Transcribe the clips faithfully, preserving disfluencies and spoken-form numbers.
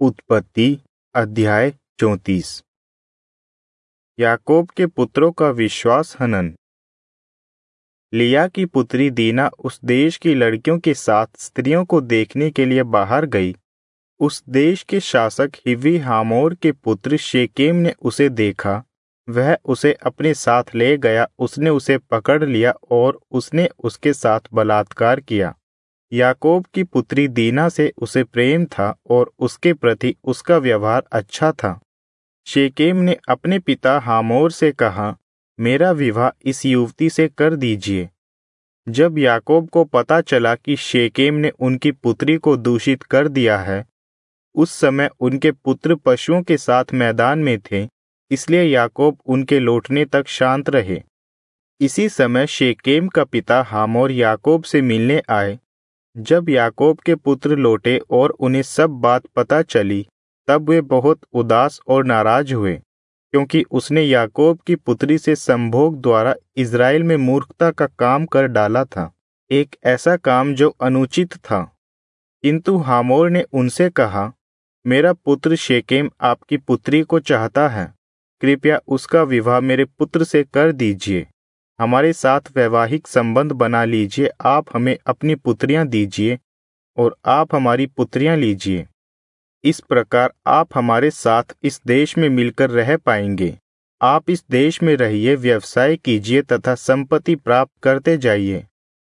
उत्पत्ति अध्याय चौंतीस। याकूब के पुत्रों का विश्वास हनन। लिया की पुत्री दीना उस देश की लड़कियों के साथ स्त्रियों को देखने के लिए बाहर गई। उस देश के शासक हिव्वी हामोर के पुत्र शेकेम ने उसे देखा। वह उसे अपने साथ ले गया। उसने उसे पकड़ लिया और उसने उसके साथ बलात्कार किया। याकूब की पुत्री दीना से उसे प्रेम था और उसके प्रति उसका व्यवहार अच्छा था। शेकेम ने अपने पिता हामोर से कहा, मेरा विवाह इस युवती से कर दीजिए। जब याकूब को पता चला कि शेकेम ने उनकी पुत्री को दूषित कर दिया है, उस समय उनके पुत्र पशुओं के साथ मैदान में थे, इसलिए याकूब उनके लौटने तक शांत रहे। इसी समय शेकेम का पिता हामोर याकूब से मिलने आए। जब याकूब के पुत्र लौटे और उन्हें सब बात पता चली, तब वे बहुत उदास और नाराज हुए, क्योंकि उसने याकूब की पुत्री से संभोग द्वारा इज़राइल में मूर्खता का काम कर डाला था, एक ऐसा काम जो अनुचित था। किंतु हामोर ने उनसे कहा, मेरा पुत्र शेकेम आपकी पुत्री को चाहता है, कृपया उसका विवाह मेरे पुत्र से कर दीजिए। हमारे साथ वैवाहिक संबंध बना लीजिए। आप हमें अपनी पुत्रियां दीजिए और आप हमारी पुत्रियां लीजिए। इस प्रकार आप हमारे साथ इस देश में मिलकर रह पाएंगे। आप इस देश में रहिए, व्यवसाय कीजिए तथा संपत्ति प्राप्त करते जाइए।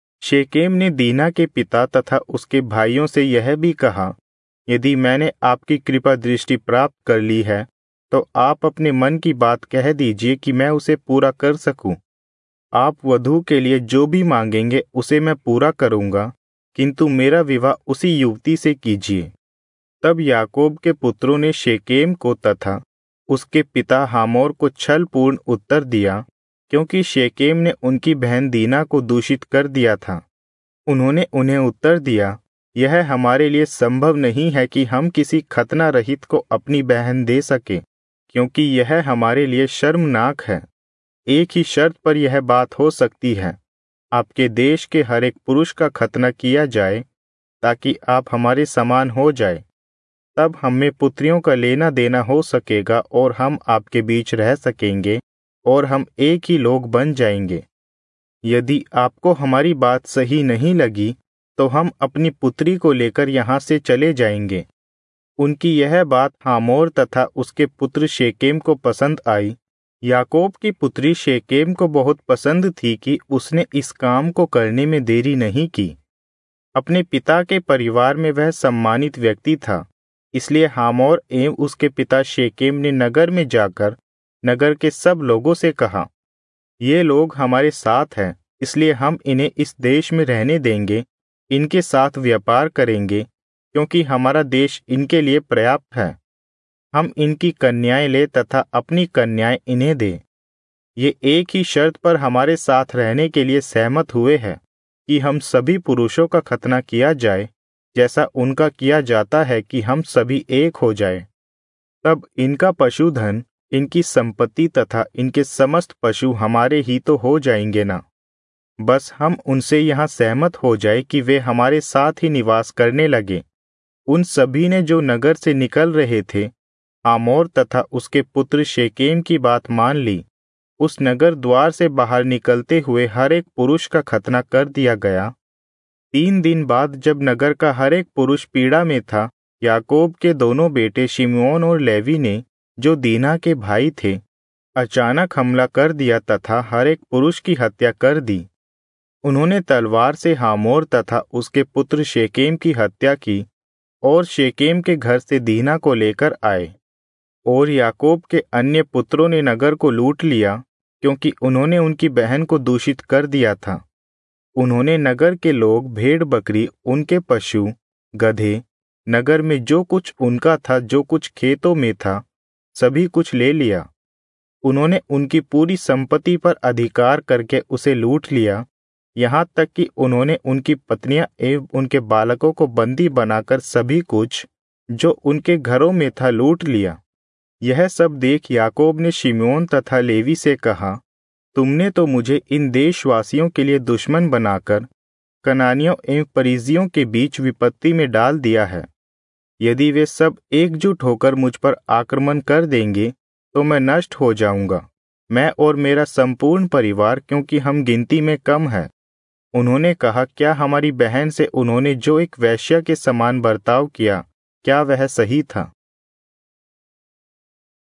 शेकेम ने दीना के पिता तथा उसके भाइयों से यह भी कहा, यदि मैंने आपकी कृपा दृष्टि प्राप्त कर ली है, तो आप अपने मन की बात कह दीजिए कि मैं उसे पूरा कर सकूं। आप वधू के लिए जो भी मांगेंगे उसे मैं पूरा करूंगा, किंतु मेरा विवाह उसी युवती से कीजिए। तब याकूब के पुत्रों ने शेकेम को तथा उसके पिता हामोर को छलपूर्ण उत्तर दिया, क्योंकि शेकेम ने उनकी बहन दीना को दूषित कर दिया था। उन्होंने उन्हें उत्तर दिया, यह हमारे लिए संभव नहीं है कि हम किसी खतना रहित को अपनी बहन दे सके, क्योंकि यह हमारे लिए शर्मनाक है। एक ही शर्त पर यह बात हो सकती है, आपके देश के हर एक पुरुष का खतना किया जाए, ताकि आप हमारे समान हो जाए। तब हमें पुत्रियों का लेना देना हो सकेगा और हम आपके बीच रह सकेंगे और हम एक ही लोग बन जाएंगे। यदि आपको हमारी बात सही नहीं लगी, तो हम अपनी पुत्री को लेकर यहाँ से चले जाएंगे। उनकी यह बात हामोर तथा उसके पुत्र शेकेम को पसंद आई। याकूब की पुत्री शेकेम को बहुत पसंद थी कि उसने इस काम को करने में देरी नहीं की। अपने पिता के परिवार में वह सम्मानित व्यक्ति था, इसलिए हामोर एवं उसके पिता शेकेम ने नगर में जाकर नगर के सब लोगों से कहा, ये लोग हमारे साथ हैं, इसलिए हम इन्हें इस देश में रहने देंगे, इनके साथ व्यापार करेंगे, क्योंकि हमारा देश इनके लिए पर्याप्त है। हम इनकी कन्याएं ले तथा अपनी कन्याएं इन्हें दें। ये एक ही शर्त पर हमारे साथ रहने के लिए सहमत हुए हैं कि हम सभी पुरुषों का खतना किया जाए, जैसा उनका किया जाता है कि हम सभी एक हो जाए। तब इनका पशुधन, इनकी संपत्ति तथा इनके समस्त पशु हमारे ही तो हो जाएंगे ना। बस हम उनसे यहाँ सहमत हो जाए कि वे हमारे साथ ही निवास करने लगे। उन सभी ने जो नगर से निकल रहे थे, हामोर तथा उसके पुत्र शेकेम की बात मान ली। उस नगर द्वार से बाहर निकलते हुए हर एक पुरुष का खतना कर दिया गया। तीन दिन बाद जब नगर का हर एक पुरुष पीड़ा में था, याकूब के दोनों बेटे शिमोन और लेवी ने, जो दीना के भाई थे, अचानक हमला कर दिया तथा हर एक पुरुष की हत्या कर दी। उन्होंने तलवार से हामोर तथा उसके पुत्र शेकेम की हत्या की और शेकेम के घर से दीना को लेकर आए। और याकूब के अन्य पुत्रों ने नगर को लूट लिया, क्योंकि उन्होंने उनकी बहन को दूषित कर दिया था। उन्होंने नगर के लोग, भेड़ बकरी, उनके पशु, गधे, नगर में जो कुछ उनका था, जो कुछ खेतों में था, सभी कुछ ले लिया। उन्होंने उनकी पूरी संपत्ति पर अधिकार करके उसे लूट लिया, यहाँ तक कि उन्होंने उनकी पत्नियां एवं उनके बालकों को बंदी बनाकर सभी कुछ जो उनके घरों में था लूट लिया। यह सब देख याकूब ने शिमोन तथा लेवी से कहा, तुमने तो मुझे इन देशवासियों के लिए दुश्मन बनाकर कनानियों एवं परिज्जियों के बीच विपत्ति में डाल दिया है। यदि वे सब एकजुट होकर मुझ पर आक्रमण कर देंगे तो मैं नष्ट हो जाऊंगा, मैं और मेरा संपूर्ण परिवार, क्योंकि हम गिनती में कम है। उन्होंने कहा, क्या हमारी बहन से उन्होंने जो एक वेश्या के समान बर्ताव किया, क्या वह सही था?